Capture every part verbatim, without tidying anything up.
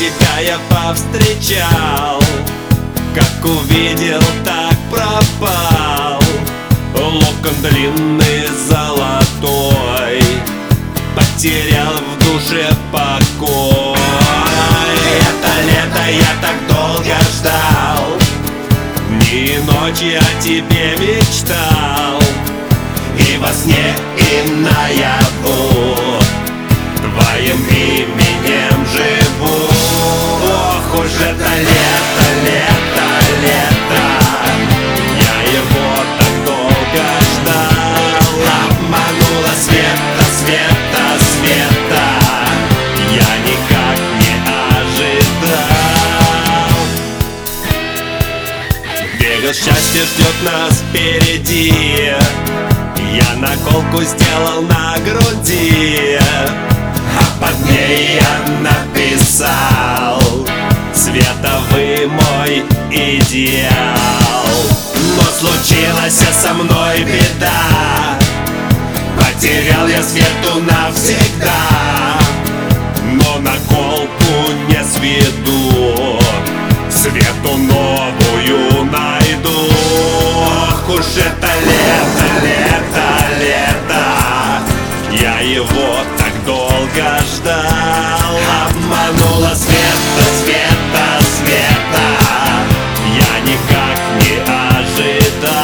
тебя я повстречал, как увидел, так пропал. Локон длинный золотой, потерял в душе покой. Это лето я так долго ждал, дни и ночи о тебе мечтал, и во сне, и наяву твоим именем живу. Ох уж это лето, лето, лето, я его так долго ждал. Обманула света, света, света, я никак не ожидал. Берег счастья ждет нас впереди, я наколку сделал на груди, а под ней я написал: Света, вы мой идеал. Но случилась со мной беда, потерял я Свету навсегда. Но наколку не сведу, Свету новую найду. Ох уж это лето, лето, лето, я его так долго ждал. Обманула Света, Света, Света, я никак не ожидал.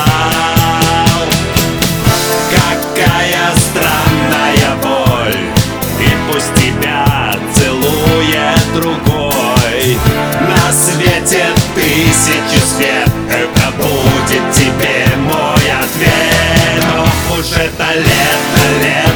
Какая странная боль, и пусть тебя целует другой. На свете тысячи свет, это будет тебе мой ответ. Ох уж это лето, лето,